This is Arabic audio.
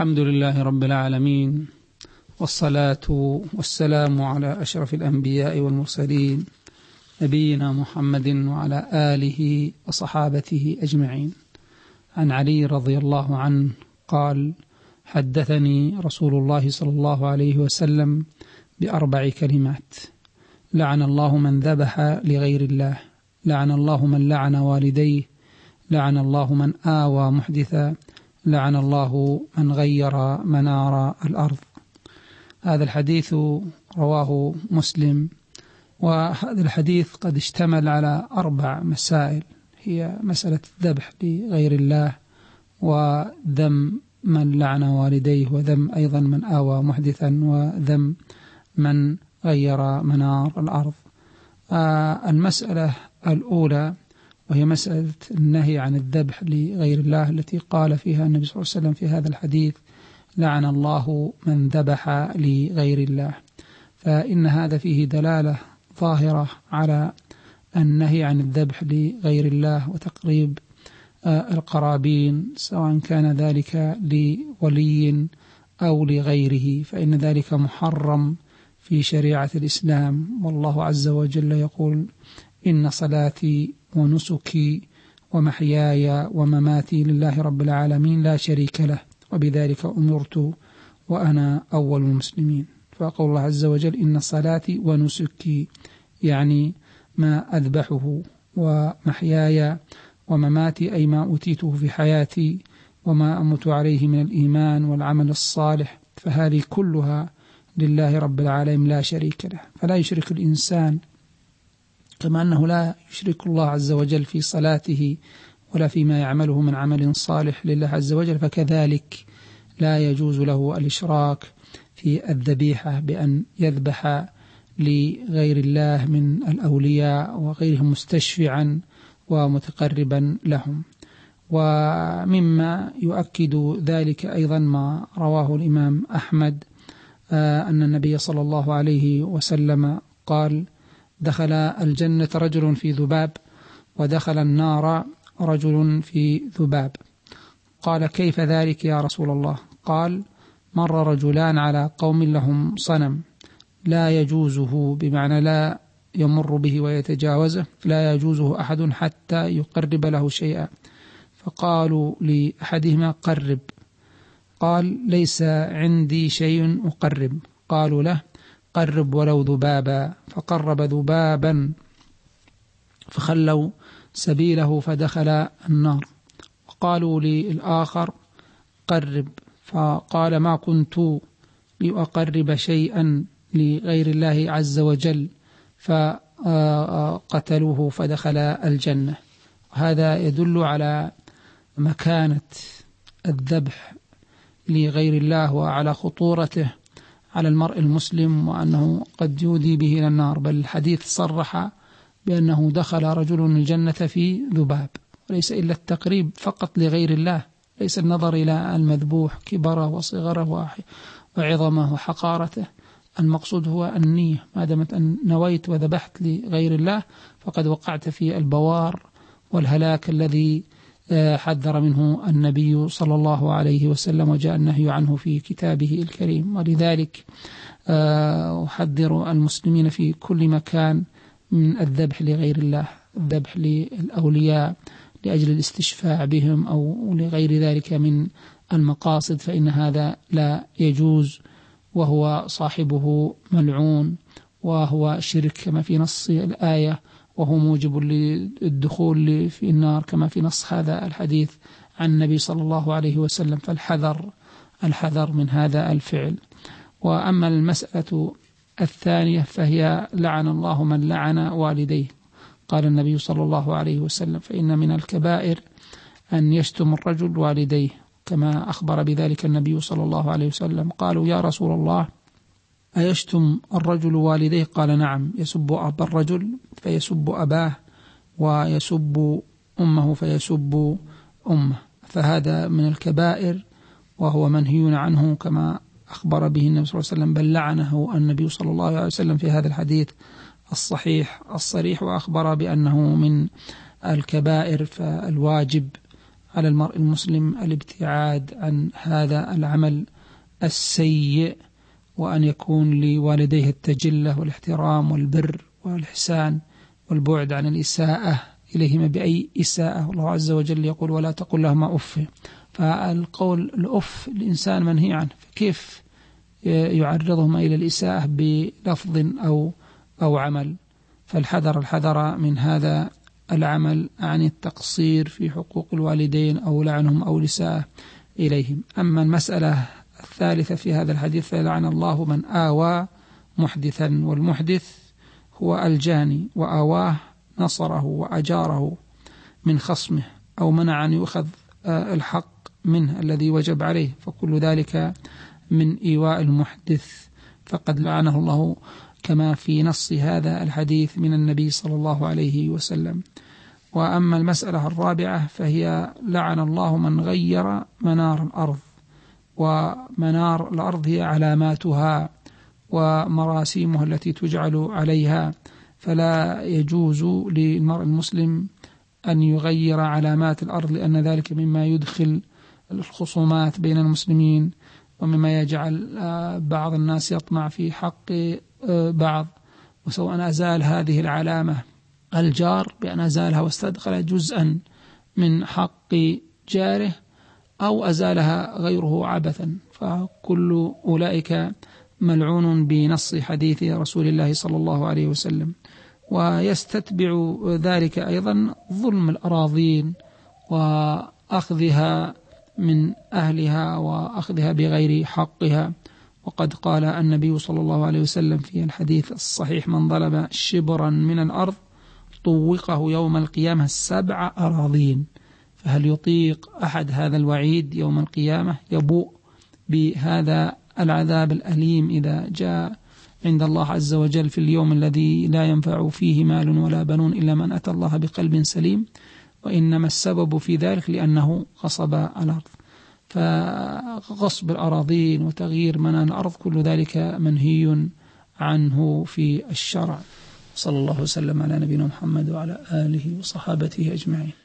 الحمد لله رب العالمين، والصلاة والسلام على أشرف الأنبياء والمرسلين نبينا محمد وعلى آله وصحابته أجمعين. عن علي رضي الله عنه قال: حدثني رسول الله صلى الله عليه وسلم ب4 كلمات: لعن الله من ذبح لغير الله، لعن الله من لعن والديه، لعن الله من آوى محدثا، لعن الله من غير منار الأرض. هذا الحديث رواه مسلم، وهذا الحديث قد اشتمل على 4 مسائل، هي مسألة الذبح لغير الله، وذم من لعن والديه، وذم أيضا من آوى محدثا، وذم من غير منار الأرض. المسألة الأولى وهي مسألة النهي عن الذبح لغير الله، التي قال فيها النبي صلى الله عليه وسلم في هذا الحديث: لعن الله من ذبح لغير الله. فإن هذا فيه دلالة ظاهرة على النهي عن الذبح لغير الله وتقريب القرابين، سواء كان ذلك لولي أو لغيره، فإن ذلك محرم في شريعة الإسلام. والله عز وجل يقول: إن صلاتي ونسكي ومحياي ومماتي لله رب العالمين لا شريك له وبذلك أمرت وأنا أول المسلمين. فقول الله عز وجل: إن صلاتي ونسكي، يعني ما أذبحه، ومحياي ومماتي أي ما أوتيته في حياتي وما أمت عليه من الإيمان والعمل الصالح، فهذه كلها لله رب العالمين لا شريك له. فلا يشرك الإنسان، كما أنه لا يشرك الله عز وجل في صلاته ولا فيما يعمله من عمل صالح لله عز وجل، فكذلك لا يجوز له الإشراك في الذبيحة بأن يذبح لغير الله من الأولياء وغيرهم مستشفعا ومتقربا لهم. ومما يؤكد ذلك أيضا ما رواه الإمام أحمد أن النبي صلى الله عليه وسلم قال: دخل الجنة رجل في ذباب، ودخل النار رجل في ذباب. قال: كيف ذلك يا رسول الله؟ قال: مر رجلان على قوم لهم صنم لا يجوزه، بمعنى لا يمر به ويتجاوزه، لا يجوزه أحد حتى يقرب له شيئا، فقالوا لأحدهما: قرب. قال: ليس عندي شيء أقرب. قالوا له: قرب ولو ذبابا. فقرب ذبابا فخلوا سبيله فدخل النار. وقالوا للآخر: قرب. فقال: ما كنت لأقرب شيئا لغير الله عز وجل، فقتلوه فدخل الجنة. وهذا يدل على مكانة الذبح لغير الله وعلى خطورته على المرء المسلم، وأنه قد يودي به إلى النار. بل الحديث صرح بأنه دخل رجل الجنة في ذباب، وليس إلا التقريب فقط لغير الله، ليس النظر إلى المذبوح كبره وصغره وعظمه وحقارته. المقصود هو النية، ما دامت أن نويت وذبحت لغير الله فقد وقعت في البوار والهلاك الذي حذر منه النبي صلى الله عليه وسلم، وجاء النهي عنه في كتابه الكريم. ولذلك أحذر المسلمين في كل مكان من الذبح لغير الله، الذبح للأولياء لأجل الاستشفاع بهم أو لغير ذلك من المقاصد، فإن هذا لا يجوز، وهو صاحبه ملعون، وهو شرك كما في نص الآية، وهو موجب للدخول في النار كما في نص هذا الحديث عن النبي صلى الله عليه وسلم. فالحذر من هذا الفعل. وأما المسألة الثانية فهي: لعن الله من لعن والديه. قال النبي صلى الله عليه وسلم: فإن من الكبائر أن يشتم الرجل والديه، كما أخبر بذلك النبي صلى الله عليه وسلم. قالوا: يا رسول الله، أيشتم الرجل والديه؟ قال: نعم، يسب أب الرجل فيسب أباه، ويسب أمه فيسب أمه، فهذا من الكبائر وهو منهي عنه كما أخبر به النبي صلى الله عليه وسلم، بل لعنه النبي صلى الله عليه وسلم في هذا الحديث الصحيح الصريح، وأخبر بأنه من الكبائر. فالواجب على المرء المسلم الابتعاد عن هذا العمل السيء، وأن يكون لوالديه التجلة والاحترام والبر والإحسان والبعد عن الإساءة إليهما بأي إساءة. والله عز وجل يقول: ولا تقل لهما أف. فالقول الأف الإنسان منهي عنه، فكيف يعرضهما إلى الإساءة بلفظ أو عمل؟ الحذر من هذا العمل عن التقصير في حقوق الوالدين أو لعنهم أو الإساءة إليهم. أما المسألة الثالثة في هذا الحديث: فلعن الله من آوى محدثا، والمحدث هو الجاني، وآواه نصره وأجاره من خصمه أو منع أن يؤخذ الحق منه الذي وجب عليه، فكل ذلك من إيواء المحدث، فقد لعنه الله كما في نص هذا الحديث من النبي صلى الله عليه وسلم. وأما المسألة الرابعة فهي: لعن الله من غير منار الأرض. ومنار الأرض هي علاماتها ومراسيمها التي تجعل عليها، فلا يجوز للمرء المسلم أن يغير علامات الأرض، لأن ذلك مما يدخل الخصومات بين المسلمين، ومما يجعل بعض الناس يطمع في حق بعض. وسواء أزال هذه العلامة الجار بأن أزالها واستدخل جزءا من حق جاره، أو أزالها غيره عبثا، فكل أولئك ملعون بنص حديث رسول الله صلى الله عليه وسلم. ويستتبع ذلك أيضا ظلم الأراضين وأخذها من أهلها وأخذها بغير حقها. وقد قال النبي صلى الله عليه وسلم في الحديث الصحيح: من ظلم شبرا من الأرض طوقه يوم القيامة 7 أراضين. فهل يطيق أحد هذا الوعيد يوم القيامة؟ يبوء بهذا العذاب الأليم إذا جاء عند الله عز وجل في اليوم الذي لا ينفع فيه مال ولا بنون إلا من أتى الله بقلب سليم. وإنما السبب في ذلك لأنه غصب الأرض. فغصب الأراضين وتغيير منان الأرض كل ذلك منهي عنه في الشرع. صلى الله وسلم على نبينا محمد وعلى آله وصحابته أجمعين.